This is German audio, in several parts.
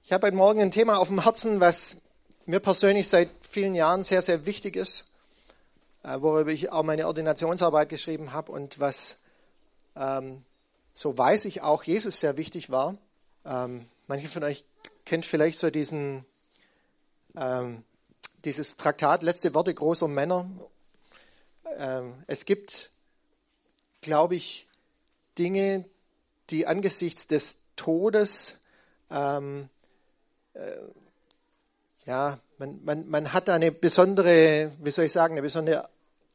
Ich habe heute Morgen ein Thema auf dem Herzen, was mir persönlich seit vielen Jahren sehr, sehr wichtig ist, worüber ich auch meine Ordinationsarbeit geschrieben habe und was, so weiß ich, auch Jesus sehr wichtig war. Manche von euch kennt vielleicht so dieses Traktat Letzte Worte großer Männer. Es gibt, glaube ich, Dinge, die angesichts des Todes, man hat da eine besondere, wie soll ich sagen, einen besonderen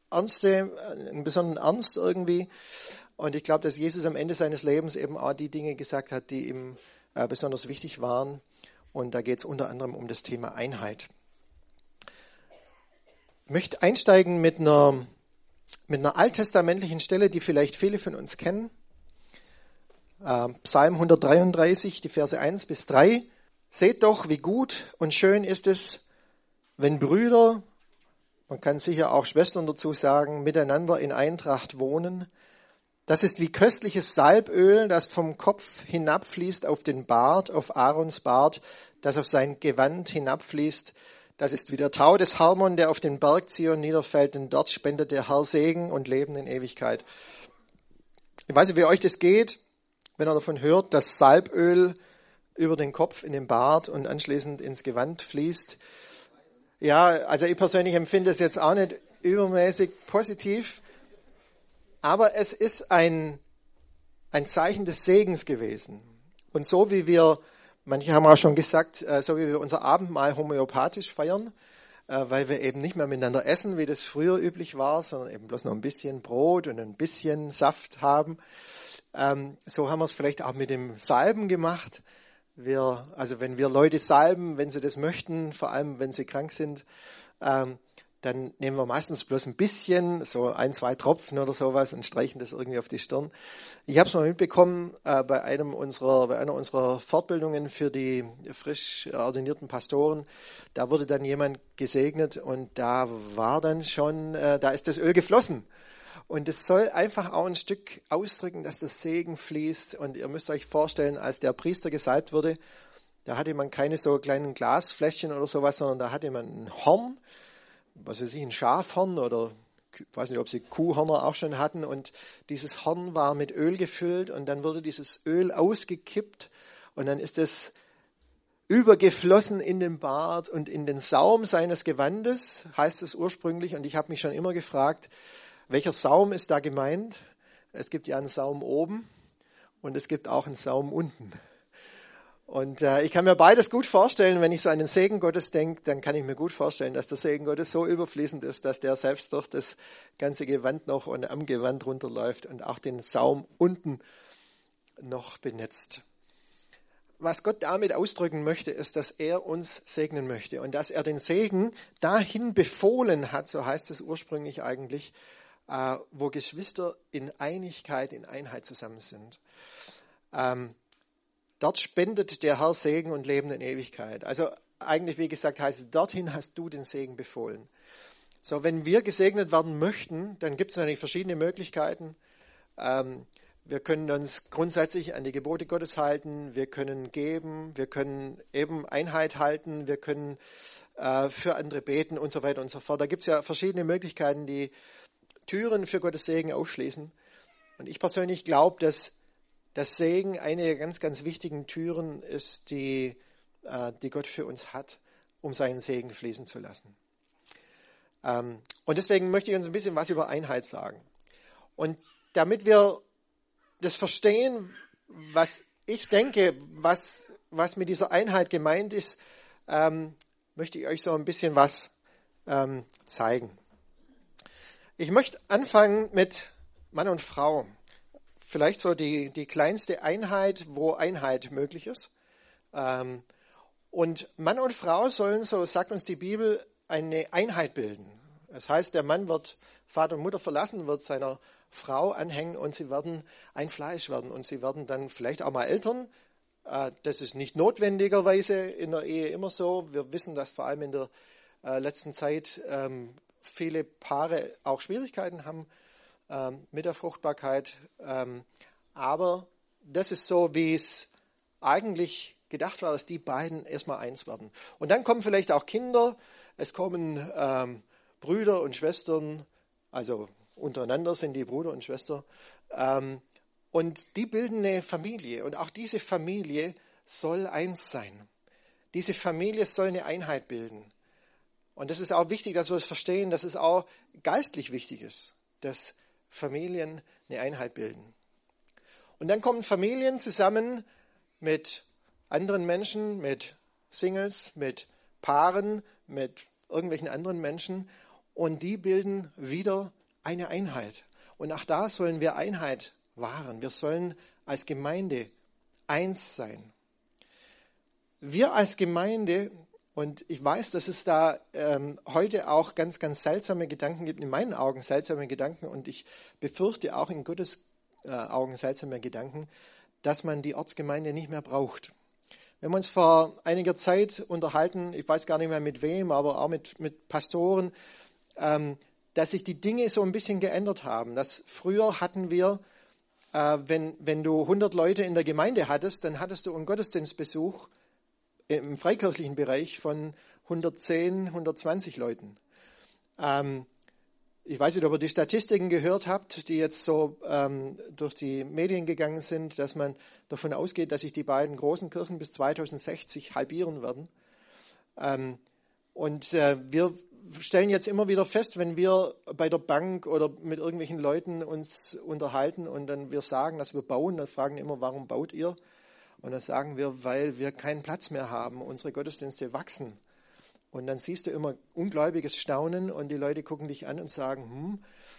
Ernst irgendwie. Und ich glaube, dass Jesus am Ende seines Lebens eben auch die Dinge gesagt hat, die ihm besonders wichtig waren. Und da geht es unter anderem um das Thema Einheit. Ich möchte einsteigen mit einer alttestamentlichen Stelle, die vielleicht viele von uns kennen. Psalm 133, die Verse 1 bis 3. Seht doch, wie gut und schön ist es, wenn Brüder, man kann sicher auch Schwestern dazu sagen, miteinander in Eintracht wohnen. Das ist wie köstliches Salböl, das vom Kopf hinabfließt auf den Bart, auf Aarons Bart, das auf sein Gewand hinabfließt. Das ist wie der Tau des Hermon, der auf den Berg Zion niederfällt, denn dort spendet der Herr Segen und Leben in Ewigkeit. Ich weiß nicht, wie euch das geht, wenn ihr davon hört, dass Salböl über den Kopf in den Bart und anschließend ins Gewand fließt. Ja, also ich persönlich empfinde es jetzt auch nicht übermäßig positiv, aber es ist ein Zeichen des Segens gewesen. Und so wie wir, manche haben auch schon gesagt, so wie wir unser Abendmahl homöopathisch feiern, weil wir eben nicht mehr miteinander essen, wie das früher üblich war, sondern eben bloß noch ein bisschen Brot und ein bisschen Saft haben. So haben wir es vielleicht auch mit dem Salben gemacht. Also wenn wir Leute salben, wenn sie das möchten, vor allem wenn sie krank sind, dann nehmen wir meistens bloß ein bisschen, so 1, 2 Tropfen oder sowas und streichen das irgendwie auf die Stirn. Ich habe es mal mitbekommen bei einer unserer Fortbildungen für die frisch ordinierten Pastoren. Da wurde dann jemand gesegnet und da war dann schon, da ist das Öl geflossen. Und es soll einfach auch ein Stück ausdrücken, dass das Segen fließt. Und ihr müsst euch vorstellen, als der Priester gesalbt wurde, da hatte man keine so kleinen Glasfläschchen oder sowas, sondern da hatte man ein Horn, was weiß ich, ein Schafhorn oder ich weiß nicht, ob sie Kuhhörner auch schon hatten. Und dieses Horn war mit Öl gefüllt und dann wurde dieses Öl ausgekippt und dann ist es übergeflossen in den Bart und in den Saum seines Gewandes, heißt es ursprünglich. Und ich habe mich schon immer gefragt, welcher Saum ist da gemeint? Es gibt ja einen Saum oben und es gibt auch einen Saum unten. Und ich kann mir beides gut vorstellen, wenn ich so an den Segen Gottes denke, dann kann ich mir gut vorstellen, dass der Segen Gottes so überfließend ist, dass der selbst durch das ganze Gewand noch und am Gewand runterläuft und auch den Saum unten noch benetzt. Was Gott damit ausdrücken möchte, ist, dass er uns segnen möchte und dass er den Segen dahin befohlen hat, so heißt es ursprünglich eigentlich, wo Geschwister in Einigkeit, in Einheit zusammen sind. Dort spendet der Herr Segen und Leben in Ewigkeit. Also eigentlich, wie gesagt, heißt es, dorthin hast du den Segen befohlen. So, wenn wir gesegnet werden möchten, dann gibt es natürlich verschiedene Möglichkeiten. Wir können uns grundsätzlich an die Gebote Gottes halten, wir können geben, wir können eben Einheit halten, wir können für andere beten und so weiter und so fort. Da gibt es ja verschiedene Möglichkeiten, die Türen für Gottes Segen aufschließen. Und ich persönlich glaube, dass das Segen eine der ganz, ganz wichtigen Türen ist, die Gott für uns hat, um seinen Segen fließen zu lassen. Und deswegen möchte ich uns ein bisschen was über Einheit sagen. Und damit wir das verstehen, was ich denke, was mit dieser Einheit gemeint ist, möchte ich euch so ein bisschen was zeigen. Ich möchte anfangen mit Mann und Frau. Vielleicht so die kleinste Einheit, wo Einheit möglich ist. Und Mann und Frau sollen, so sagt uns die Bibel, eine Einheit bilden. Das heißt, der Mann wird Vater und Mutter verlassen, wird seiner Frau anhängen und sie werden ein Fleisch werden. Und sie werden dann vielleicht auch mal Eltern. Das ist nicht notwendigerweise in der Ehe immer so. Wir wissen, dass vor allem in der letzten Zeit viele Paare auch Schwierigkeiten haben mit der Fruchtbarkeit. Aber das ist so, wie es eigentlich gedacht war, dass die beiden erstmal eins werden. Und dann kommen vielleicht auch Kinder, es kommen Brüder und Schwestern, also untereinander sind die Bruder und Schwester, und die bilden eine Familie. Und auch diese Familie soll eins sein. Diese Familie soll eine Einheit bilden. Und das ist auch wichtig, dass wir das verstehen, dass es auch geistlich wichtig ist, dass Familien eine Einheit bilden. Und dann kommen Familien zusammen mit anderen Menschen, mit Singles, mit Paaren, mit irgendwelchen anderen Menschen und die bilden wieder eine Einheit. Und auch da sollen wir Einheit wahren. Wir sollen als Gemeinde eins sein. Wir als Gemeinde, und ich weiß, dass es da heute auch ganz, ganz seltsame Gedanken gibt, in meinen Augen seltsame Gedanken und ich befürchte auch in Gottes Augen seltsame Gedanken, dass man die Ortsgemeinde nicht mehr braucht. Wir haben uns vor einiger Zeit unterhalten, ich weiß gar nicht mehr mit wem, aber auch mit Pastoren, dass sich die Dinge so ein bisschen geändert haben. Dass früher hatten wir, wenn du 100 Leute in der Gemeinde hattest, dann hattest du einen Gottesdienstbesuch im freikirchlichen Bereich von 110, 120 Leuten. Ich weiß nicht, ob ihr die Statistiken gehört habt, die jetzt so durch die Medien gegangen sind, dass man davon ausgeht, dass sich die beiden großen Kirchen bis 2060 halbieren werden. Wir stellen jetzt immer wieder fest, wenn wir bei der Bank oder mit irgendwelchen Leuten uns unterhalten und dann wir sagen, dass wir bauen, dann fragen immer, warum baut ihr? Und dann sagen wir, weil wir keinen Platz mehr haben, unsere Gottesdienste wachsen. Und dann siehst du immer ungläubiges Staunen und die Leute gucken dich an und sagen,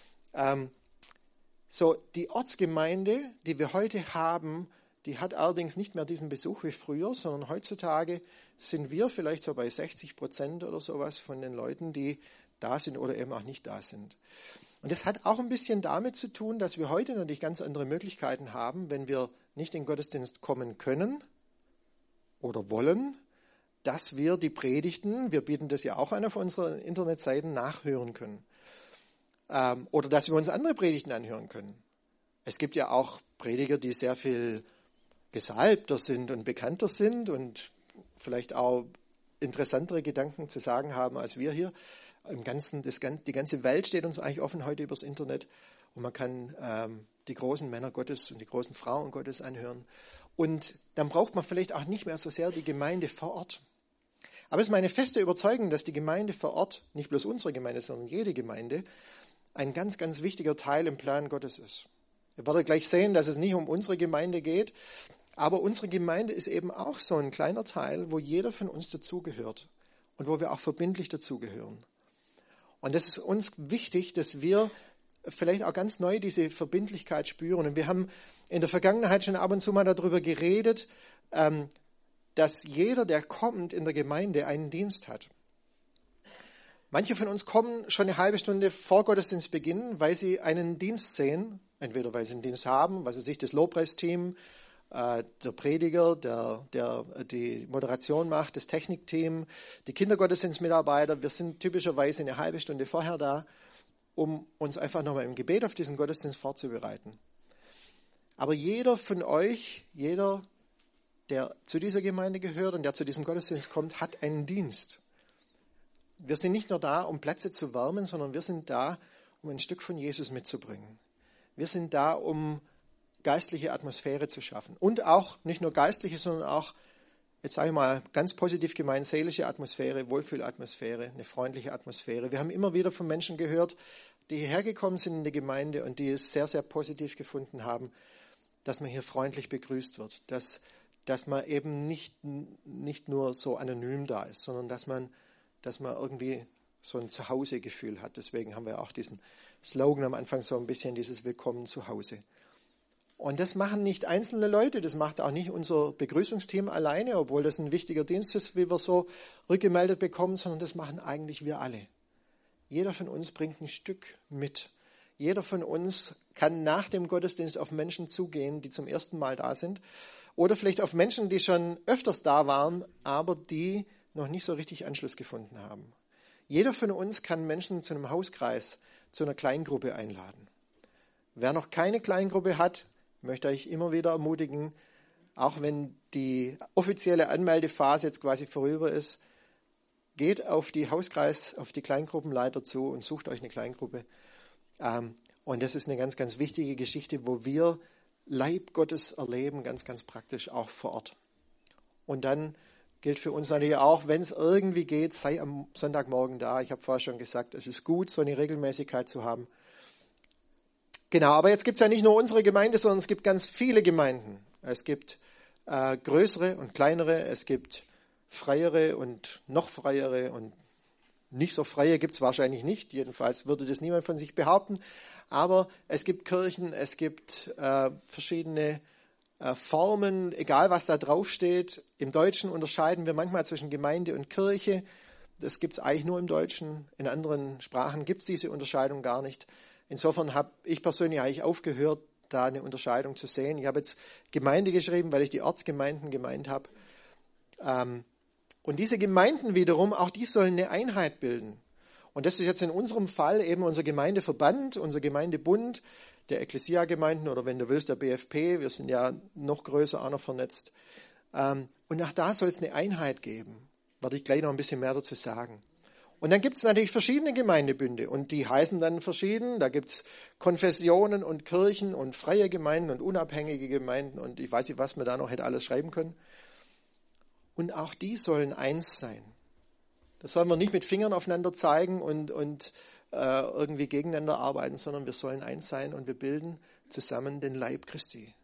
die Ortsgemeinde, die wir heute haben, die hat allerdings nicht mehr diesen Besuch wie früher, sondern heutzutage sind wir vielleicht so bei 60% oder sowas von den Leuten, die da sind oder eben auch nicht da sind. Und das hat auch ein bisschen damit zu tun, dass wir heute natürlich ganz andere Möglichkeiten haben, wenn wir nicht in den Gottesdienst kommen können oder wollen, dass wir die Predigten, wir bieten das ja auch an auf unseren Internetseiten, nachhören können. Oder dass wir uns andere Predigten anhören können. Es gibt ja auch Prediger, die sehr viel gesalbter sind und bekannter sind und vielleicht auch interessantere Gedanken zu sagen haben als wir hier. Die ganze Welt steht uns eigentlich offen heute übers Internet und man kann die großen Männer Gottes und die großen Frauen Gottes anhören. Und dann braucht man vielleicht auch nicht mehr so sehr die Gemeinde vor Ort. Aber es ist meine feste Überzeugung, dass die Gemeinde vor Ort, nicht bloß unsere Gemeinde, sondern jede Gemeinde, ein ganz, ganz wichtiger Teil im Plan Gottes ist. Ihr werdet gleich sehen, dass es nicht um unsere Gemeinde geht, aber unsere Gemeinde ist eben auch so ein kleiner Teil, wo jeder von uns dazugehört und wo wir auch verbindlich dazugehören. Und das ist uns wichtig, dass wir vielleicht auch ganz neu diese Verbindlichkeit spüren. Und wir haben in der Vergangenheit schon ab und zu mal darüber geredet, dass jeder, der kommt in der Gemeinde, einen Dienst hat. Manche von uns kommen schon eine halbe Stunde vor Gottesdienstbeginn, weil sie einen Dienst sehen, entweder weil sie einen Dienst haben, was weiß ich, das Lobpreisteam, der Prediger, der die Moderation macht, das Technikteam, die Kindergottesdienstmitarbeiter. Wir sind typischerweise eine halbe Stunde vorher da, um uns einfach nochmal im Gebet auf diesen Gottesdienst vorzubereiten. Aber jeder von euch, jeder, der zu dieser Gemeinde gehört und der zu diesem Gottesdienst kommt, hat einen Dienst. Wir sind nicht nur da, um Plätze zu wärmen, sondern wir sind da, um ein Stück von Jesus mitzubringen. Wir sind da, um geistliche Atmosphäre zu schaffen. Und auch nicht nur geistliche, sondern auch, jetzt sage ich mal, ganz positiv gemeint, seelische Atmosphäre, Wohlfühlatmosphäre, eine freundliche Atmosphäre. Wir haben immer wieder von Menschen gehört, die hierher gekommen sind in die Gemeinde und die es sehr, sehr positiv gefunden haben, dass man hier freundlich begrüßt wird, dass man eben nicht nur so anonym da ist, sondern dass man irgendwie so ein Zuhause-Gefühl hat. Deswegen haben wir auch diesen Slogan am Anfang so ein bisschen, dieses Willkommen zu Hause. Und das machen nicht einzelne Leute, das macht auch nicht unser Begrüßungsteam alleine, obwohl das ein wichtiger Dienst ist, wie wir so rückgemeldet bekommen, sondern das machen eigentlich wir alle. Jeder von uns bringt ein Stück mit. Jeder von uns kann nach dem Gottesdienst auf Menschen zugehen, die zum ersten Mal da sind, oder vielleicht auf Menschen, die schon öfters da waren, aber die noch nicht so richtig Anschluss gefunden haben. Jeder von uns kann Menschen zu einem Hauskreis, zu einer Kleingruppe einladen. Wer noch keine Kleingruppe hat, möchte ich immer wieder ermutigen, auch wenn die offizielle Anmeldephase jetzt quasi vorüber ist, geht auf die auf die Kleingruppenleiter zu und sucht euch eine Kleingruppe. Und das ist eine ganz, ganz wichtige Geschichte, wo wir Leib Gottes erleben, ganz, ganz praktisch, auch vor Ort. Und dann gilt für uns natürlich auch, wenn es irgendwie geht, sei am Sonntagmorgen da. Ich habe vorher schon gesagt, es ist gut, so eine Regelmäßigkeit zu haben. Genau, aber jetzt gibt es ja nicht nur unsere Gemeinde, sondern es gibt ganz viele Gemeinden. Es gibt größere und kleinere, es gibt freiere und noch freiere und nicht so freie gibt es wahrscheinlich nicht. Jedenfalls würde das niemand von sich behaupten. Aber es gibt Kirchen, es gibt verschiedene Formen, egal was da draufsteht. Im Deutschen unterscheiden wir manchmal zwischen Gemeinde und Kirche. Das gibt es eigentlich nur im Deutschen. In anderen Sprachen gibt es diese Unterscheidung gar nicht. Insofern habe ich persönlich eigentlich aufgehört, da eine Unterscheidung zu sehen. Ich habe jetzt Gemeinde geschrieben, weil ich die Ortsgemeinden gemeint habe. Und diese Gemeinden wiederum, auch die sollen eine Einheit bilden. Und das ist jetzt in unserem Fall eben unser Gemeindeverband, unser Gemeindebund, der Ekklesia-Gemeinden oder wenn du willst, der BFP. Wir sind ja noch größer, auch noch vernetzt. Und auch da soll es eine Einheit geben. Werde ich gleich noch ein bisschen mehr dazu sagen. Und dann gibt es natürlich verschiedene Gemeindebünde und die heißen dann verschieden. Da gibt es Konfessionen und Kirchen und freie Gemeinden und unabhängige Gemeinden und ich weiß nicht, was man da noch hätte alles schreiben können. Und auch die sollen eins sein. Das sollen wir nicht mit Fingern aufeinander zeigen und irgendwie gegeneinander arbeiten, sondern wir sollen eins sein und wir bilden zusammen den Leib Christi.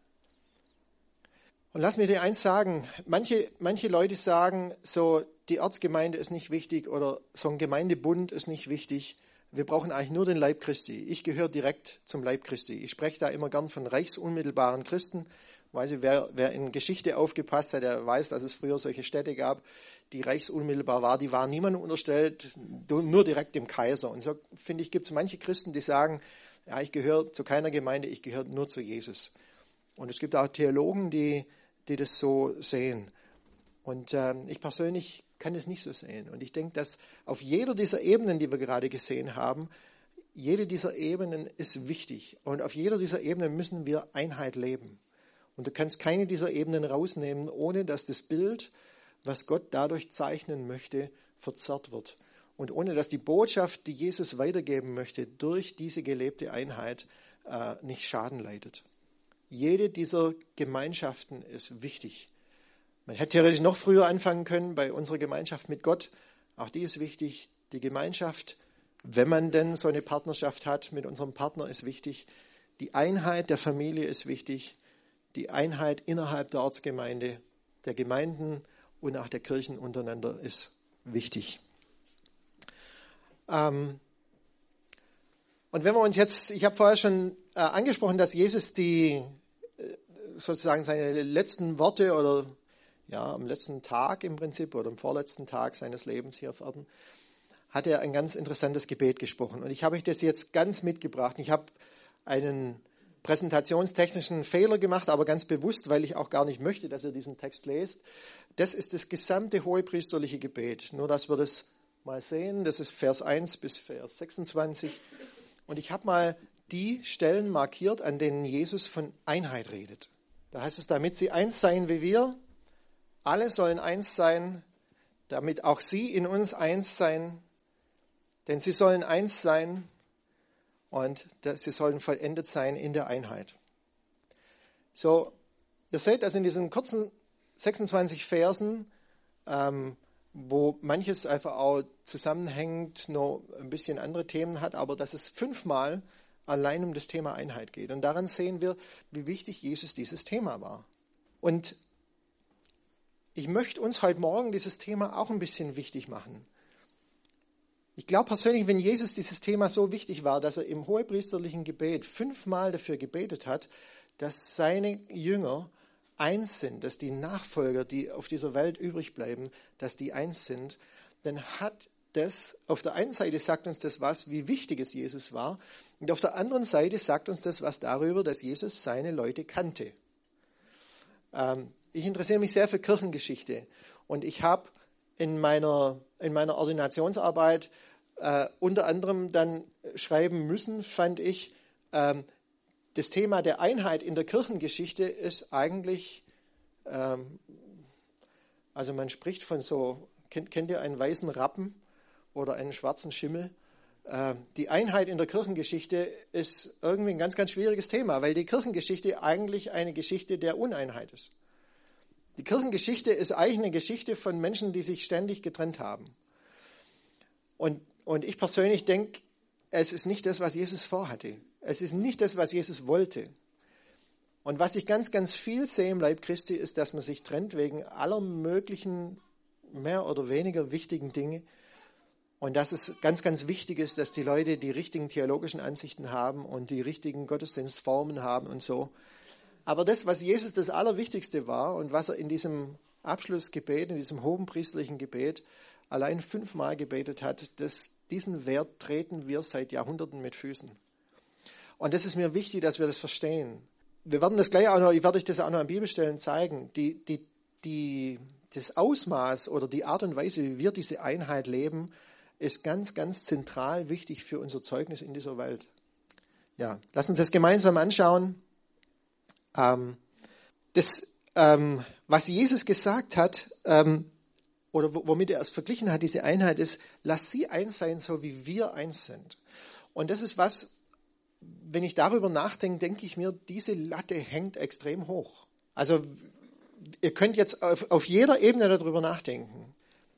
Und lass mir dir eins sagen, manche Leute sagen, so die Ortsgemeinde ist nicht wichtig oder so ein Gemeindebund ist nicht wichtig. Wir brauchen eigentlich nur den Leib Christi. Ich gehöre direkt zum Leib Christi. Ich spreche da immer gern von reichsunmittelbaren Christen. Weiß ich, wer in Geschichte aufgepasst hat, der weiß, dass es früher solche Städte gab, die reichsunmittelbar waren. Die waren niemandem unterstellt, nur direkt dem Kaiser. Und so, finde ich, gibt es manche Christen, die sagen, ja, ich gehöre zu keiner Gemeinde, ich gehöre nur zu Jesus. Und es gibt auch Theologen, die das so sehen. Und ich persönlich kann es nicht so sehen. Und ich denke, dass auf jeder dieser Ebenen, die wir gerade gesehen haben, jede dieser Ebenen ist wichtig. Und auf jeder dieser Ebenen müssen wir Einheit leben. Und du kannst keine dieser Ebenen rausnehmen, ohne dass das Bild, was Gott dadurch zeichnen möchte, verzerrt wird. Und ohne dass die Botschaft, die Jesus weitergeben möchte, durch diese gelebte Einheit nicht Schaden leidet. Jede dieser Gemeinschaften ist wichtig. Man hätte theoretisch noch früher anfangen können bei unserer Gemeinschaft mit Gott. Auch die ist wichtig. Die Gemeinschaft, wenn man denn so eine Partnerschaft hat mit unserem Partner, ist wichtig. Die Einheit der Familie ist wichtig. Die Einheit innerhalb der Ortsgemeinde, der Gemeinden und auch der Kirchen untereinander ist wichtig. Und wenn wir uns jetzt, ich habe vorher schon angesprochen, dass Jesus sozusagen seine letzten Worte oder ja, am letzten Tag im Prinzip oder am vorletzten Tag seines Lebens hier auf Erden, hat er ein ganz interessantes Gebet gesprochen. Und ich habe euch das jetzt ganz mitgebracht. Ich habe einen präsentationstechnischen Fehler gemacht, aber ganz bewusst, weil ich auch gar nicht möchte, dass ihr diesen Text lest. Das ist das gesamte hohepriesterliche Gebet. Nur, dass wir das mal sehen. Das ist Vers 1 bis Vers 26. Und ich habe mal die Stellen markiert, an denen Jesus von Einheit redet. Da heißt es, damit sie eins seien wie wir, alle sollen eins sein, damit auch sie in uns eins sein, denn sie sollen eins sein und sie sollen vollendet sein in der Einheit. So, ihr seht, dass in diesen kurzen 26 Versen, wo manches einfach auch zusammenhängt, noch ein bisschen andere Themen hat, aber dass es 5-mal allein um das Thema Einheit geht. Und daran sehen wir, wie wichtig Jesus dieses Thema war. Und ich möchte uns heute Morgen dieses Thema auch ein bisschen wichtig machen. Ich glaube persönlich, wenn Jesus dieses Thema so wichtig war, dass er im hohepriesterlichen Gebet 5-mal dafür gebetet hat, dass seine Jünger eins sind, dass die Nachfolger, die auf dieser Welt übrig bleiben, dass die eins sind, dann hat das, auf der einen Seite sagt uns das was, wie wichtig es Jesus war, und auf der anderen Seite sagt uns das was darüber, dass Jesus seine Leute kannte. Ich interessiere mich sehr für Kirchengeschichte und ich habe in meiner Ordinationsarbeit unter anderem dann schreiben müssen, fand ich, das Thema der Einheit in der Kirchengeschichte ist eigentlich Also man spricht von so, kennt ihr einen weißen Rappen oder einen schwarzen Schimmel? Die Einheit in der Kirchengeschichte ist irgendwie ein ganz, ganz schwieriges Thema, weil die Kirchengeschichte eigentlich eine Geschichte der Uneinheit ist. Die Kirchengeschichte ist eigentlich eine Geschichte von Menschen, die sich ständig getrennt haben. Und ich persönlich denke, es ist nicht das, was Jesus vorhatte. Es ist nicht das, was Jesus wollte. Und was ich ganz, ganz viel sehe im Leib Christi, ist, dass man sich trennt wegen aller möglichen, mehr oder weniger wichtigen Dinge. Und dass es ganz, ganz wichtig ist, dass die Leute die richtigen theologischen Ansichten haben und die richtigen Gottesdienstformen haben und so. Aber das, was Jesus das Allerwichtigste war und was er in diesem Abschlussgebet, in diesem hohenpriesterlichen Gebet allein 5-mal gebetet hat, diesen Wert treten wir seit Jahrhunderten mit Füßen. Und das ist mir wichtig, dass wir das verstehen. Wir werden das gleich auch noch, ich werde euch das auch noch an Bibelstellen zeigen. Das Ausmaß oder die Art und Weise, wie wir diese Einheit leben, ist ganz, ganz zentral wichtig für unser Zeugnis in dieser Welt. Ja, lass uns das gemeinsam anschauen. Was Jesus gesagt hat, oder womit er es verglichen hat, diese Einheit ist, lass sie eins sein, so wie wir eins sind. Und das ist was, wenn ich darüber nachdenke, denke ich mir, diese Latte hängt extrem hoch. Also ihr könnt jetzt auf jeder Ebene darüber nachdenken.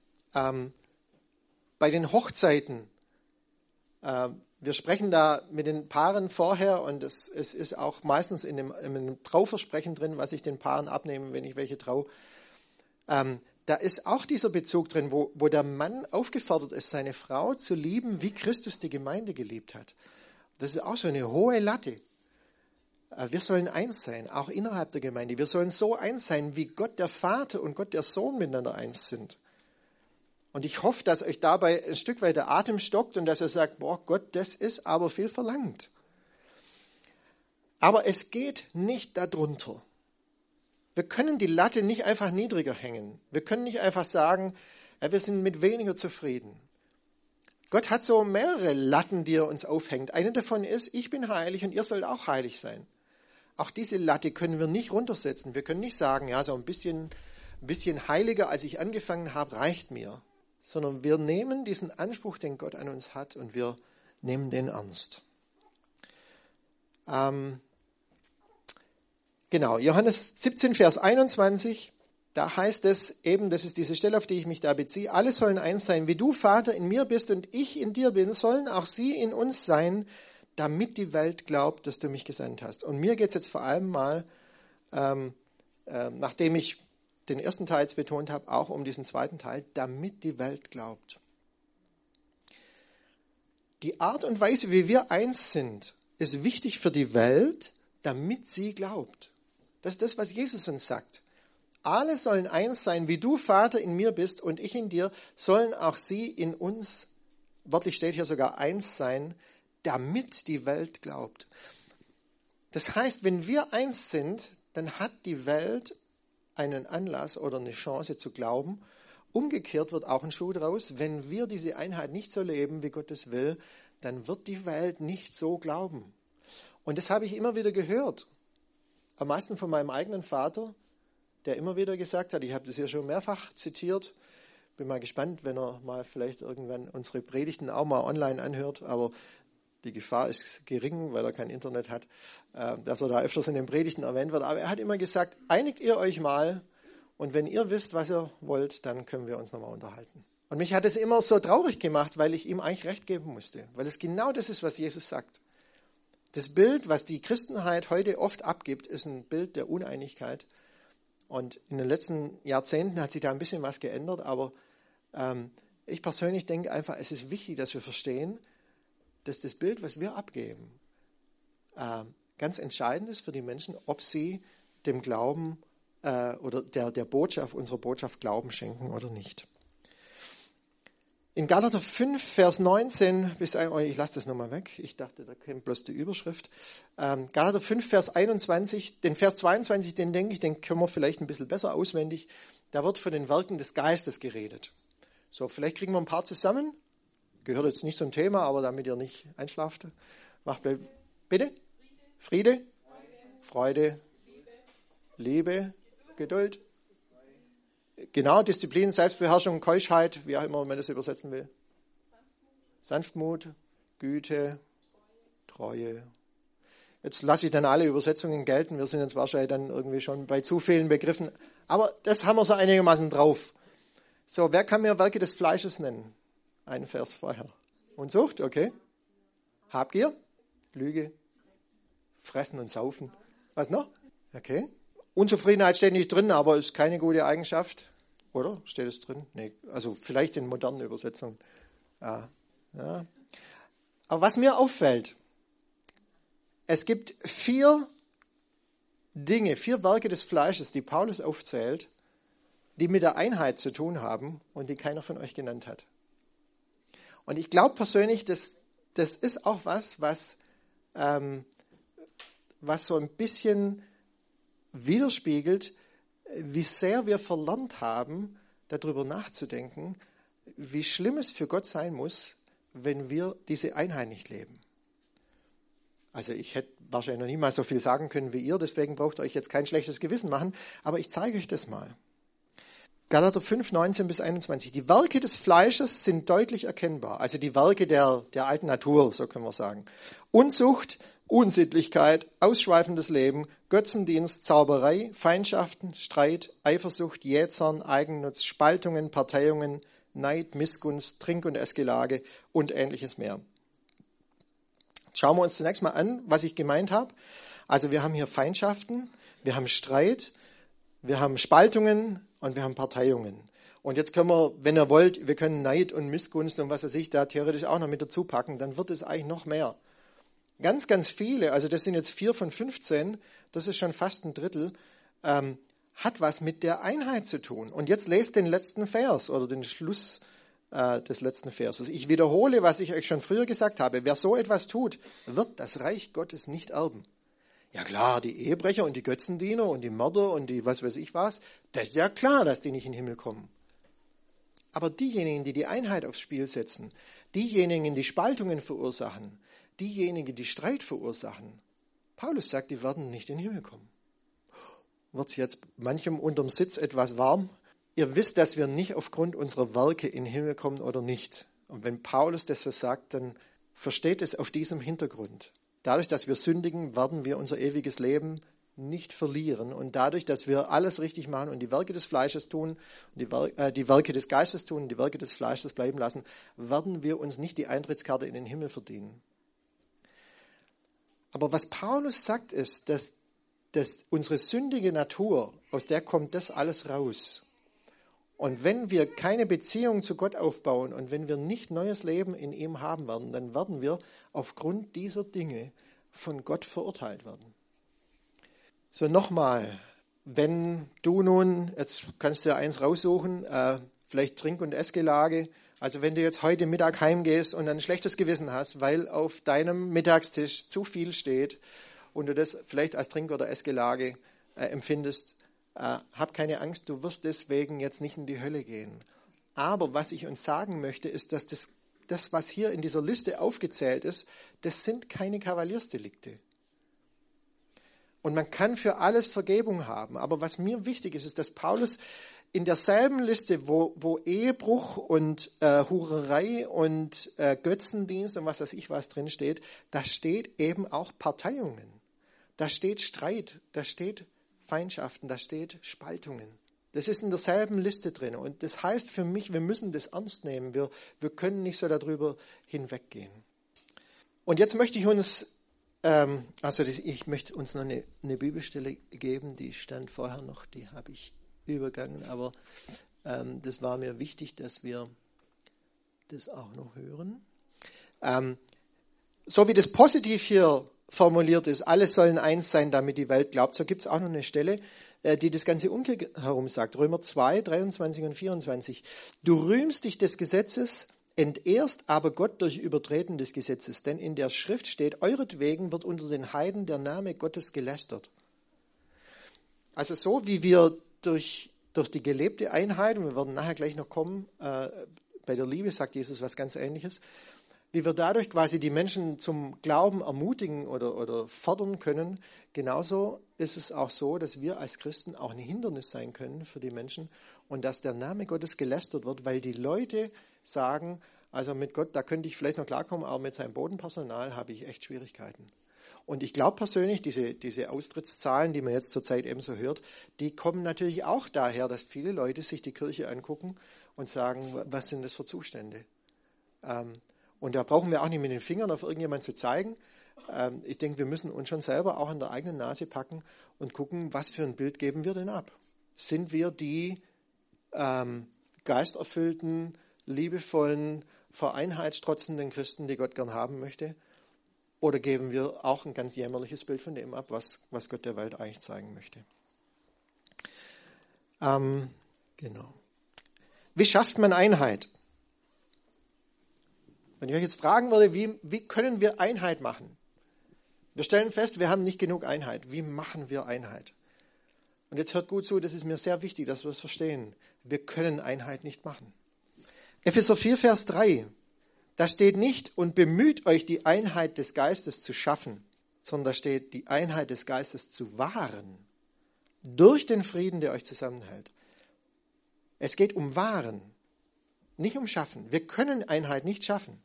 Bei den Hochzeiten, wir sprechen da mit den Paaren vorher und es ist auch meistens in einem Trauversprechen drin, was ich den Paaren abnehme, wenn ich welche traue. Da ist auch dieser Bezug drin, wo der Mann aufgefordert ist, seine Frau zu lieben, wie Christus die Gemeinde geliebt hat. Das ist auch so eine hohe Latte. Wir sollen eins sein, auch innerhalb der Gemeinde. Wir sollen so eins sein, wie Gott der Vater und Gott der Sohn miteinander eins sind. Und ich hoffe, dass euch dabei ein Stück weit der Atem stockt und dass ihr sagt, boah Gott, das ist aber viel verlangt. Aber es geht nicht darunter. Wir können die Latte nicht einfach niedriger hängen. Wir können nicht einfach sagen, ja, wir sind mit weniger zufrieden. Gott hat so mehrere Latten, die er uns aufhängt. Eine davon ist, ich bin heilig und ihr sollt auch heilig sein. Auch diese Latte können wir nicht runtersetzen. Wir können nicht sagen, ja, so ein bisschen heiliger, als ich angefangen habe, reicht mir. Sondern wir nehmen diesen Anspruch, den Gott an uns hat, und wir nehmen den ernst. Genau, Johannes 17, Vers 21, da heißt es eben, das ist diese Stelle, auf die ich mich da beziehe, alle sollen eins sein, wie du, Vater, in mir bist und ich in dir bin, sollen auch sie in uns sein, damit die Welt glaubt, dass du mich gesandt hast. Und mir geht es jetzt vor allem mal, nachdem ich den ersten Teil jetzt betont habe, auch um diesen zweiten Teil, damit die Welt glaubt. Die Art und Weise, wie wir eins sind, ist wichtig für die Welt, damit sie glaubt. Das ist das, was Jesus uns sagt. Alle sollen eins sein, wie du, Vater, in mir bist und ich in dir, sollen auch sie in uns, wörtlich steht hier sogar eins sein, damit die Welt glaubt. Das heißt, wenn wir eins sind, dann hat die Welt einen Anlass oder eine Chance zu glauben. Umgekehrt wird auch ein Schuh draus. Wenn wir diese Einheit nicht so leben, wie Gott es will, dann wird die Welt nicht so glauben. Und das habe ich immer wieder gehört. Am meisten von meinem eigenen Vater, der immer wieder gesagt hat, ich habe das ja schon mehrfach zitiert, bin mal gespannt, wenn er mal vielleicht irgendwann unsere Predigten auch mal online anhört, aber die Gefahr ist gering, weil er kein Internet hat, dass er da öfters in den Predigten erwähnt wird. Aber er hat immer gesagt, einigt ihr euch mal und wenn ihr wisst, was ihr wollt, dann können wir uns nochmal unterhalten. Und mich hat es immer so traurig gemacht, weil ich ihm eigentlich recht geben musste, weil es genau das ist, was Jesus sagt. Das Bild, was die Christenheit heute oft abgibt, ist ein Bild der Uneinigkeit. Und in den letzten Jahrzehnten hat sich da ein bisschen was geändert, aber ich persönlich denke einfach, es ist wichtig, dass wir verstehen, dass das Bild, was wir abgeben, ganz entscheidend ist für die Menschen, ob sie dem Glauben oder der Botschaft, unserer Botschaft Glauben schenken oder nicht. In Galater 5, Vers 19 bis, ich lasse das nochmal weg, ich dachte, da käme bloß die Überschrift. Galater 5, Vers 21, den Vers 22, den denke ich, den können wir vielleicht ein bisschen besser auswendig. Da wird von den Werken des Geistes geredet. So, vielleicht kriegen wir ein paar zusammen. Gehört jetzt nicht zum Thema, aber damit ihr nicht einschlaft. Bitte? Friede? Freude? Liebe? Geduld. Genau, Disziplin, Selbstbeherrschung, Keuschheit, wie auch immer man das übersetzen will. Sanftmut, Güte, Treue. Jetzt lasse ich dann alle Übersetzungen gelten. Wir sind jetzt wahrscheinlich dann irgendwie schon bei zu vielen Begriffen. Aber das haben wir so einigermaßen drauf. So, wer kann mir Werke des Fleisches nennen? Einen Vers vorher. Unzucht, okay. Habgier, Lüge, Fressen und Saufen. Was noch? Okay. Unzufriedenheit steht nicht drin, aber ist keine gute Eigenschaft. Oder? Steht es drin? Nee, also vielleicht in modernen Übersetzungen. Ja. Aber was mir auffällt, es gibt 4 Dinge, 4 Werke des Fleisches, die Paulus aufzählt, die mit der Einheit zu tun haben und die keiner von euch genannt hat. Und ich glaube persönlich, das ist auch was so ein bisschen widerspiegelt, wie sehr wir verlernt haben, darüber nachzudenken, wie schlimm es für Gott sein muss, wenn wir diese Einheit nicht leben. Also ich hätte wahrscheinlich noch nie mal so viel sagen können wie ihr, deswegen braucht ihr euch jetzt kein schlechtes Gewissen machen, aber ich zeige euch das mal. Galater 5, 19 bis 21. Die Werke des Fleisches sind deutlich erkennbar, also die Werke der alten Natur, so können wir sagen. Unzucht, Unsittlichkeit, ausschweifendes Leben, Götzendienst, Zauberei, Feindschaften, Streit, Eifersucht, Jähzorn, Eigennutz, Spaltungen, Parteiungen, Neid, Missgunst, Trink- und Essgelage und Ähnliches mehr. Schauen wir uns zunächst mal an, was ich gemeint habe. Also wir haben hier Feindschaften, wir haben Streit, wir haben Spaltungen und wir haben Parteiungen. Und jetzt können wir, wenn ihr wollt, wir können Neid und Missgunst und was weiß ich da theoretisch auch noch mit dazu packen, dann wird es eigentlich noch mehr. Ganz, ganz viele, also das sind jetzt 4 von 15, das ist schon fast ein Drittel, hat was mit der Einheit zu tun. Und jetzt lest den letzten Vers oder den Schluss des letzten Verses. Ich wiederhole, was ich euch schon früher gesagt habe. Wer so etwas tut, wird das Reich Gottes nicht erben. Ja klar, die Ehebrecher und die Götzendiener und die Mörder und die was weiß ich was, das ist ja klar, dass die nicht in den Himmel kommen. Aber diejenigen, die die Einheit aufs Spiel setzen, diejenigen, die Spaltungen verursachen, diejenigen, die Streit verursachen, Paulus sagt, die werden nicht in den Himmel kommen. Wird es jetzt manchem unterm Sitz etwas warm? Ihr wisst, dass wir nicht aufgrund unserer Werke in den Himmel kommen oder nicht. Und wenn Paulus das so sagt, dann versteht es auf diesem Hintergrund. Dadurch, dass wir sündigen, werden wir unser ewiges Leben nicht verlieren. Und dadurch, dass wir alles richtig machen und die Werke des Fleisches tun, und die Werke des Geistes tun und die Werke des Fleisches bleiben lassen, werden wir uns nicht die Eintrittskarte in den Himmel verdienen. Aber was Paulus sagt, ist, dass unsere sündige Natur, aus der kommt das alles raus. Und wenn wir keine Beziehung zu Gott aufbauen und wenn wir nicht neues Leben in ihm haben werden, dann werden wir aufgrund dieser Dinge von Gott verurteilt werden. So nochmal, wenn du nun, jetzt kannst du ja eins raussuchen, vielleicht Trink- und Essgelage, also wenn du jetzt heute Mittag heimgehst und ein schlechtes Gewissen hast, weil auf deinem Mittagstisch zu viel steht und du das vielleicht als Trink- oder Essgelage empfindest, hab keine Angst, du wirst deswegen jetzt nicht in die Hölle gehen. Aber was ich uns sagen möchte, ist, dass das, was hier in dieser Liste aufgezählt ist, das sind keine Kavaliersdelikte. Und man kann für alles Vergebung haben. Aber was mir wichtig ist, ist, dass Paulus in derselben Liste, wo Ehebruch und Hurerei und Götzendienst und was weiß ich was drin steht, da steht eben auch Parteiungen. Da steht Streit, da steht Feindschaften, da steht Spaltungen. Das ist in derselben Liste drin. Und das heißt für mich, wir müssen das ernst nehmen. Wir können nicht so darüber hinweggehen. Und jetzt möchte ich uns, ich möchte uns noch eine Bibelstelle geben, die stand vorher noch, die habe ich übergangen, aber das war mir wichtig, dass wir das auch noch hören. So wie das positiv hier formuliert ist, alle sollen eins sein, damit die Welt glaubt, so gibt es auch noch eine Stelle, die das Ganze umherum sagt. Römer 2, 23 und 24. Du rühmst dich des Gesetzes, entehrst aber Gott durch Übertreten des Gesetzes, denn in der Schrift steht, euretwegen wird unter den Heiden der Name Gottes gelästert. Also so wie wir durch die gelebte Einheit, und wir werden nachher gleich noch kommen, bei der Liebe sagt Jesus was ganz Ähnliches, wie wir dadurch quasi die Menschen zum Glauben ermutigen oder fordern können, genauso ist es auch so, dass wir als Christen auch ein Hindernis sein können für die Menschen und dass der Name Gottes gelästert wird, weil die Leute sagen, also mit Gott, da könnte ich vielleicht noch klarkommen, aber mit seinem Bodenpersonal habe ich echt Schwierigkeiten. Und ich glaube persönlich, diese Austrittszahlen, die man jetzt zurzeit eben so hört, die kommen natürlich auch daher, dass viele Leute sich die Kirche angucken und sagen, was sind das für Zustände? Und da brauchen wir auch nicht mit den Fingern auf irgendjemanden zu zeigen. Ich denke, wir müssen uns schon selber auch an der eigenen Nase packen und gucken, was für ein Bild geben wir denn ab? Sind wir die geisterfüllten, liebevollen, vereinheitsstrotzenden Christen, die Gott gern haben möchte? Oder geben wir auch ein ganz jämmerliches Bild von dem ab, was Gott der Welt eigentlich zeigen möchte? Genau. Wie schafft man Einheit? Wenn ich euch jetzt fragen würde, wie können wir Einheit machen? Wir stellen fest, wir haben nicht genug Einheit. Wie machen wir Einheit? Und jetzt hört gut zu, das ist mir sehr wichtig, dass wir es verstehen. Wir können Einheit nicht machen. Epheser 4, Vers 3, da steht nicht, und bemüht euch, die Einheit des Geistes zu schaffen, sondern da steht, die Einheit des Geistes zu wahren, durch den Frieden, der euch zusammenhält. Es geht um Wahren, nicht um Schaffen. Wir können Einheit nicht schaffen,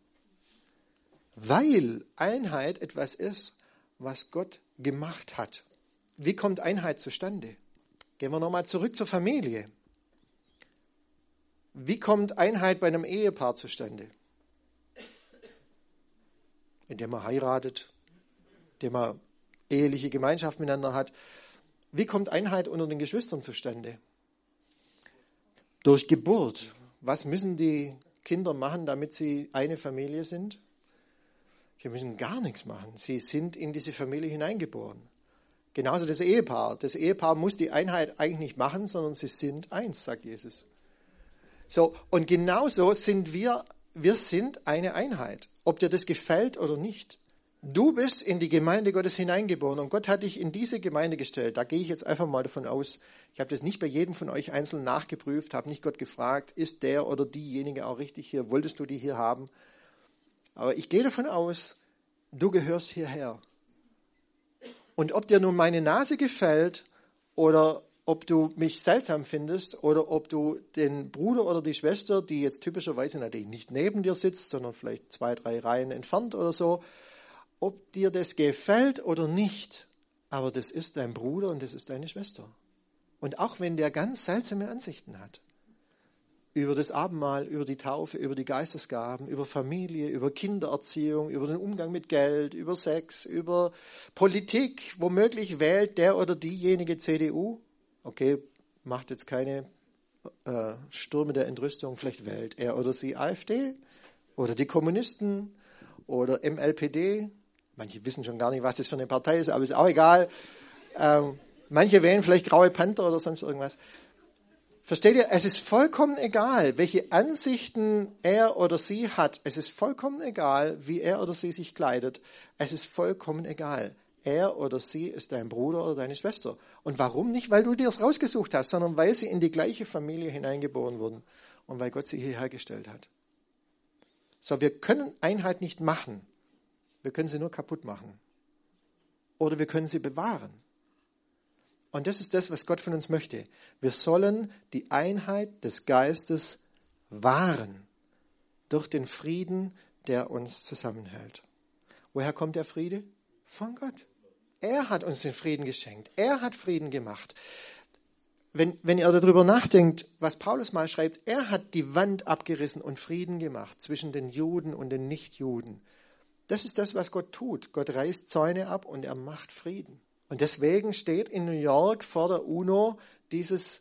weil Einheit etwas ist, was Gott gemacht hat. Wie kommt Einheit zustande? Gehen wir nochmal zurück zur Familie. Wie kommt Einheit bei einem Ehepaar zustande? Indem man heiratet, indem man eheliche Gemeinschaft miteinander hat. Wie kommt Einheit unter den Geschwistern zustande? Durch Geburt. Was müssen die Kinder machen, damit sie eine Familie sind? Sie müssen gar nichts machen. Sie sind in diese Familie hineingeboren. Genauso das Ehepaar. Das Ehepaar muss die Einheit eigentlich nicht machen, sondern sie sind eins, sagt Jesus. So, und genauso sind wir sind eine Einheit. Ob dir das gefällt oder nicht. Du bist in die Gemeinde Gottes hineingeboren und Gott hat dich in diese Gemeinde gestellt. Da gehe ich jetzt einfach mal davon aus. Ich habe das nicht bei jedem von euch einzeln nachgeprüft, habe nicht Gott gefragt, ist der oder diejenige auch richtig hier, wolltest du die hier haben? Aber ich gehe davon aus, du gehörst hierher. Und ob dir nun meine Nase gefällt oder ob du mich seltsam findest oder ob du den Bruder oder die Schwester, die jetzt typischerweise natürlich nicht neben dir sitzt, sondern vielleicht 2, 3 Reihen entfernt oder so, ob dir das gefällt oder nicht, aber das ist dein Bruder und das ist deine Schwester. Und auch wenn der ganz seltsame Ansichten hat, über das Abendmahl, über die Taufe, über die Geistesgaben, über Familie, über Kindererziehung, über den Umgang mit Geld, über Sex, über Politik, womöglich wählt der oder diejenige CDU. Okay, macht jetzt keine Stürme der Entrüstung, vielleicht wählt er oder sie AfD oder die Kommunisten oder MLPD. Manche wissen schon gar nicht, was das für eine Partei ist, aber ist auch egal. Manche wählen vielleicht Graue Panther oder sonst irgendwas. Versteht ihr? Es ist vollkommen egal, welche Ansichten er oder sie hat. Es ist vollkommen egal, wie er oder sie sich kleidet. Es ist vollkommen egal. Er oder sie ist dein Bruder oder deine Schwester. Und warum nicht? Weil du dir das rausgesucht hast, sondern weil sie in die gleiche Familie hineingeboren wurden und weil Gott sie hierher gestellt hat. So, wir können Einheit nicht machen. Wir können sie nur kaputt machen. Oder wir können sie bewahren. Und das ist das, was Gott von uns möchte. Wir sollen die Einheit des Geistes wahren durch den Frieden, der uns zusammenhält. Woher kommt der Friede? Von Gott. Er hat uns den Frieden geschenkt. Er hat Frieden gemacht. Wenn ihr darüber nachdenkt, was Paulus mal schreibt, er hat die Wand abgerissen und Frieden gemacht zwischen den Juden und den Nichtjuden. Das ist das, was Gott tut. Gott reißt Zäune ab und er macht Frieden. Und deswegen steht in New York vor der UNO dieses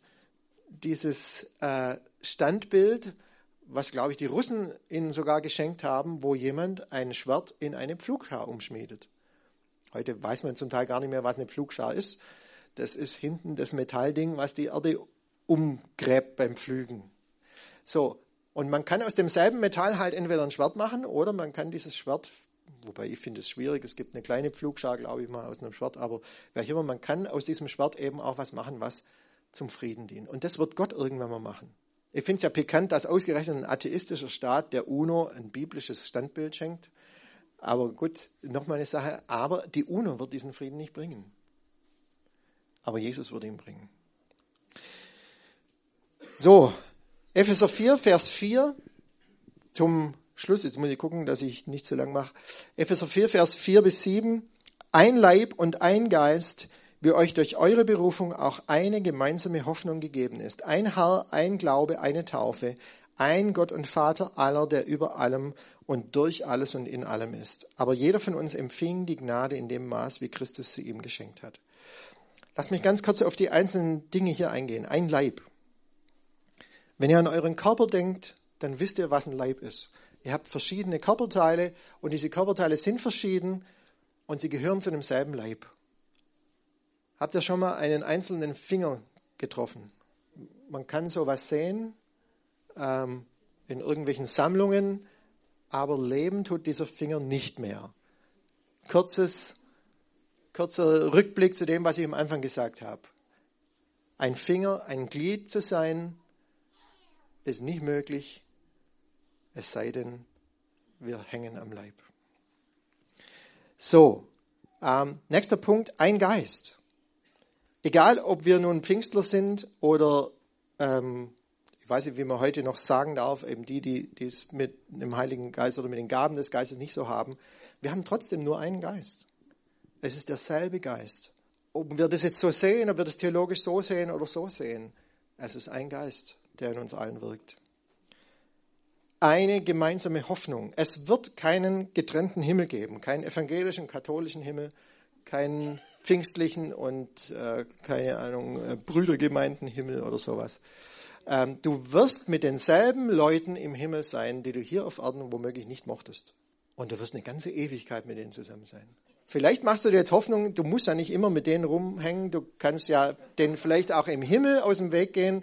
Standbild, was, glaube ich, die Russen ihnen sogar geschenkt haben, wo jemand ein Schwert in eine Pflugschar umschmiedet. Heute weiß man zum Teil gar nicht mehr, was eine Pflugschar ist. Das ist hinten das Metallding, was die Erde umgräbt beim Pflügen. So, und man kann aus demselben Metall halt entweder ein Schwert machen oder man kann dieses Schwert, wobei ich finde es schwierig, es gibt eine kleine Pflugschar, glaube ich mal, aus einem Schwert, aber wer immer, man kann aus diesem Schwert eben auch was machen, was zum Frieden dient. Und das wird Gott irgendwann mal machen. Ich finde es ja pikant, dass ausgerechnet ein atheistischer Staat der UNO ein biblisches Standbild schenkt. Aber gut, nochmal eine Sache. Aber die UNO wird diesen Frieden nicht bringen. Aber Jesus wird ihn bringen. So, Epheser 4, Vers 4 zum Schluss. Jetzt muss ich gucken, dass ich nicht zu lang mache. Epheser 4, Vers 4 bis 7. Ein Leib und ein Geist, wie euch durch eure Berufung auch eine gemeinsame Hoffnung gegeben ist. Ein Herr, ein Glaube, eine Taufe, ein Gott und Vater aller, der über allem und durch alles und in allem ist. Aber jeder von uns empfing die Gnade in dem Maß, wie Christus sie ihm geschenkt hat. Lass mich ganz kurz auf die einzelnen Dinge hier eingehen. Ein Leib. Wenn ihr an euren Körper denkt, dann wisst ihr, was ein Leib ist. Ihr habt verschiedene Körperteile und diese Körperteile sind verschieden und sie gehören zu demselben Leib. Habt ihr schon mal einen einzelnen Finger getroffen? Man kann sowas sehen in irgendwelchen Sammlungen, aber leben tut dieser Finger nicht mehr. Kurzer Rückblick zu dem, was ich am Anfang gesagt habe. Ein Finger, ein Glied zu sein, ist nicht möglich, es sei denn, wir hängen am Leib. So, nächster Punkt, ein Geist. Egal, ob wir nun Pfingstler sind oder, ich weiß nicht, wie man heute noch sagen darf, eben die es mit dem Heiligen Geist oder mit den Gaben des Geistes nicht so haben, wir haben trotzdem nur einen Geist. Es ist derselbe Geist. Ob wir das jetzt so sehen, ob wir das theologisch so sehen oder so sehen, es ist ein Geist, der in uns allen wirkt. Eine gemeinsame Hoffnung. Es wird keinen getrennten Himmel geben, keinen evangelischen, katholischen Himmel, keinen pfingstlichen und, keine Ahnung, Brüdergemeinden-Himmel oder sowas. Du wirst mit denselben Leuten im Himmel sein, die du hier auf Erden womöglich nicht mochtest. Und du wirst eine ganze Ewigkeit mit denen zusammen sein. Vielleicht machst du dir jetzt Hoffnung, du musst ja nicht immer mit denen rumhängen, du kannst ja denen vielleicht auch im Himmel aus dem Weg gehen,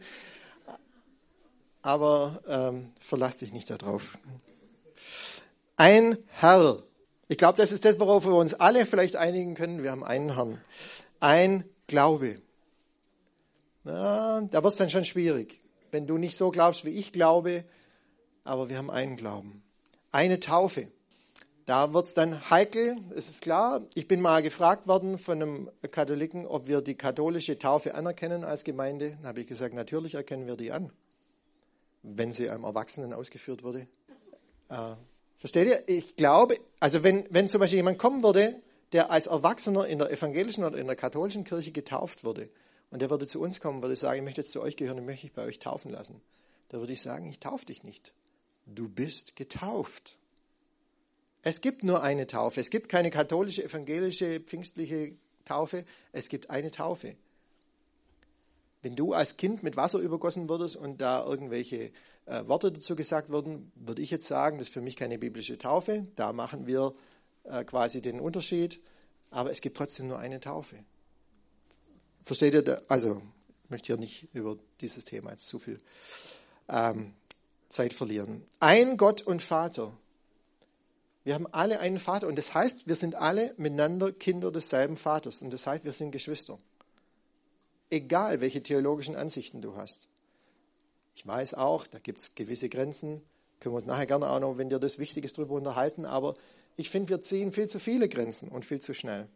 aber verlass dich nicht darauf. Ein Herr. Ich glaube, das ist das, worauf wir uns alle vielleicht einigen können. Wir haben einen Herrn. Ein Glaube. Na, da wird es dann schon schwierig, wenn du nicht so glaubst, wie ich glaube, aber wir haben einen Glauben. Eine Taufe. Da wird es dann heikel, es ist klar. Ich bin mal gefragt worden von einem Katholiken, ob wir die katholische Taufe anerkennen als Gemeinde. Dann habe ich gesagt, natürlich erkennen wir die an, wenn sie einem Erwachsenen ausgeführt wurde. Versteht ihr? Ich glaube, also wenn zum Beispiel jemand kommen würde, der als Erwachsener in der evangelischen oder in der katholischen Kirche getauft wurde und der würde zu uns kommen, würde sagen, ich möchte jetzt zu euch gehören und möchte mich bei euch taufen lassen. Da würde ich sagen, ich taufe dich nicht. Du bist getauft. Es gibt nur eine Taufe. Es gibt keine katholische, evangelische, pfingstliche Taufe. Es gibt eine Taufe. Wenn du als Kind mit Wasser übergossen würdest und da irgendwelche Worte dazu gesagt würden, würde ich jetzt sagen, das ist für mich keine biblische Taufe. Da machen wir quasi den Unterschied. Aber es gibt trotzdem nur eine Taufe. Versteht ihr? Also, ich möchte hier nicht über dieses Thema jetzt zu viel Zeit verlieren. Ein Gott und Vater. Wir haben alle einen Vater und das heißt, wir sind alle miteinander Kinder desselben Vaters und das heißt, wir sind Geschwister. Egal, welche theologischen Ansichten du hast. Ich weiß auch, da gibt es gewisse Grenzen, können wir uns nachher gerne auch noch, wenn dir das wichtig ist, darüber unterhalten, aber ich finde, wir ziehen viel zu viele Grenzen und viel zu schnell.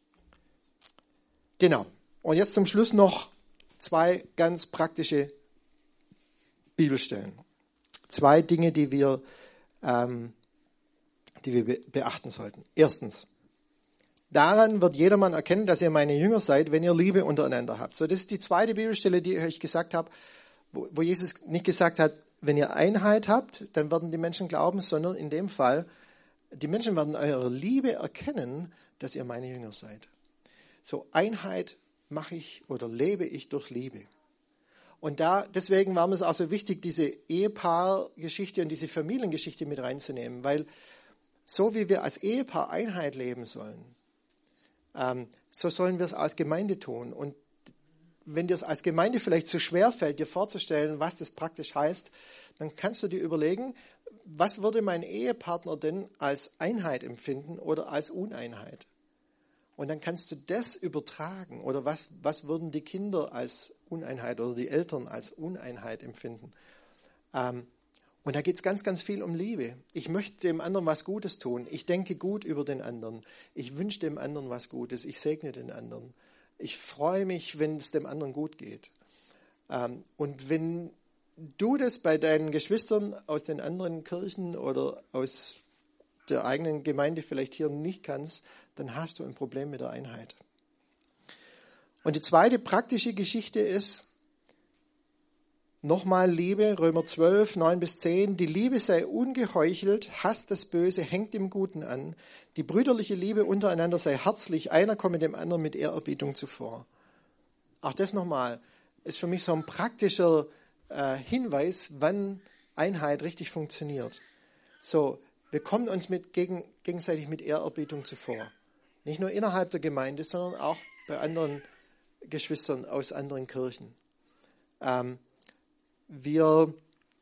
Genau. Und jetzt zum Schluss noch 2 ganz praktische Bibelstellen. 2 Dinge, die wir beachten sollten. Erstens, daran wird jedermann erkennen, dass ihr meine Jünger seid, wenn ihr Liebe untereinander habt. So, das ist die zweite Bibelstelle, die ich euch gesagt habe, wo Jesus nicht gesagt hat, wenn ihr Einheit habt, dann werden die Menschen glauben, sondern in dem Fall, die Menschen werden eure Liebe erkennen, dass ihr meine Jünger seid. So, Einheit mache ich oder lebe ich durch Liebe. Und deswegen war mir es auch so wichtig, diese Ehepaargeschichte und diese Familiengeschichte mit reinzunehmen, weil so wie wir als Ehepaar Einheit leben sollen, so sollen wir es als Gemeinde tun. Und wenn dir es als Gemeinde vielleicht zu schwer fällt, dir vorzustellen, was das praktisch heißt, dann kannst du dir überlegen, was würde mein Ehepartner denn als Einheit empfinden oder als Uneinheit? Und dann kannst du das übertragen. Oder was würden die Kinder als Uneinheit oder die Eltern als Uneinheit empfinden? Und da geht es ganz, ganz viel um Liebe. Ich möchte dem anderen was Gutes tun. Ich denke gut über den anderen. Ich wünsche dem anderen was Gutes. Ich segne den anderen. Ich freue mich, wenn es dem anderen gut geht. Und wenn du das bei deinen Geschwistern aus den anderen Kirchen oder aus der eigenen Gemeinde vielleicht hier nicht kannst, dann hast du ein Problem mit der Einheit. Und die zweite praktische Geschichte ist, nochmal Liebe, Römer 12, 9-10. Die Liebe sei ungeheuchelt, hasst das Böse, hängt dem Guten an. Die brüderliche Liebe untereinander sei herzlich, einer komme dem anderen mit Ehrerbietung zuvor. Auch das nochmal ist für mich so ein praktischer Hinweis, wann Einheit richtig funktioniert. So, wir kommen uns gegenseitig mit Ehrerbietung zuvor. Nicht nur innerhalb der Gemeinde, sondern auch bei anderen Geschwistern aus anderen Kirchen. Wir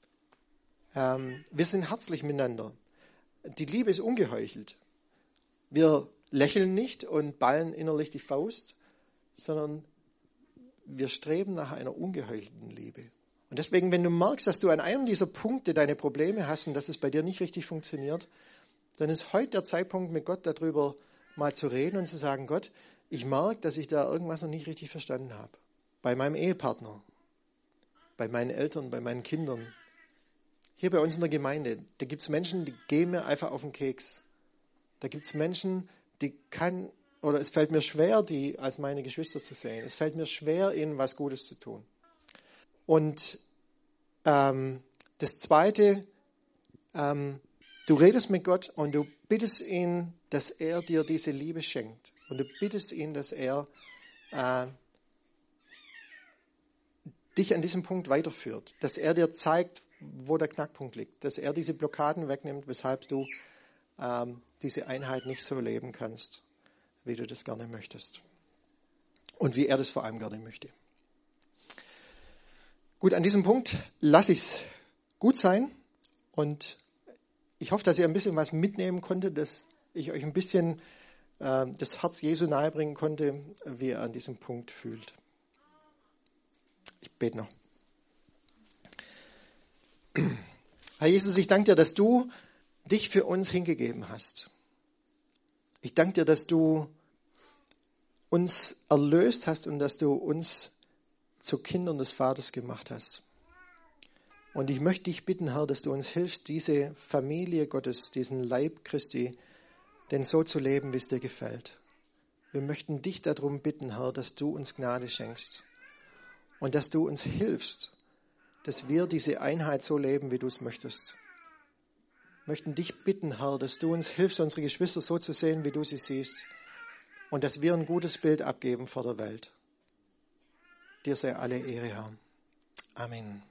sind herzlich miteinander. Die Liebe ist ungeheuchelt. Wir lächeln nicht und ballen innerlich die Faust, sondern wir streben nach einer ungeheuchelten Liebe. Und deswegen, wenn du merkst, dass du an einem dieser Punkte deine Probleme hast und dass es bei dir nicht richtig funktioniert, dann ist heute der Zeitpunkt, mit Gott darüber mal zu reden und zu sagen, Gott, ich merke, dass ich da irgendwas noch nicht richtig verstanden habe. Bei meinem Ehepartner, bei meinen Eltern, bei meinen Kindern. Hier bei uns in der Gemeinde, da gibt es Menschen, die gehen mir einfach auf den Keks. Da gibt es Menschen, es fällt mir schwer, die als meine Geschwister zu sehen. Es fällt mir schwer, ihnen was Gutes zu tun. Und das Zweite, du redest mit Gott und du bittest ihn, dass er dir diese Liebe schenkt. Und du bittest ihn, dass er dich an diesem Punkt weiterführt. Dass er dir zeigt, wo der Knackpunkt liegt. Dass er diese Blockaden wegnimmt, weshalb du diese Einheit nicht so leben kannst, wie du das gerne möchtest. Und wie er das vor allem gerne möchte. Gut, an diesem Punkt lasse ich es gut sein. Und ich hoffe, dass ihr ein bisschen was mitnehmen konntet, dass ich euch ein bisschen das Herz Jesu nahebringen konnte, wie er an diesem Punkt fühlt. Ich bete noch. Herr Jesus, ich danke dir, dass du dich für uns hingegeben hast. Ich danke dir, dass du uns erlöst hast und dass du uns zu Kindern des Vaters gemacht hast. Und ich möchte dich bitten, Herr, dass du uns hilfst, diese Familie Gottes, diesen Leib Christi, denn so zu leben, wie es dir gefällt. Wir möchten dich darum bitten, Herr, dass du uns Gnade schenkst und dass du uns hilfst, dass wir diese Einheit so leben, wie du es möchtest. Wir möchten dich bitten, Herr, dass du uns hilfst, unsere Geschwister so zu sehen, wie du sie siehst und dass wir ein gutes Bild abgeben vor der Welt. Dir sei alle Ehre, Herr. Amen.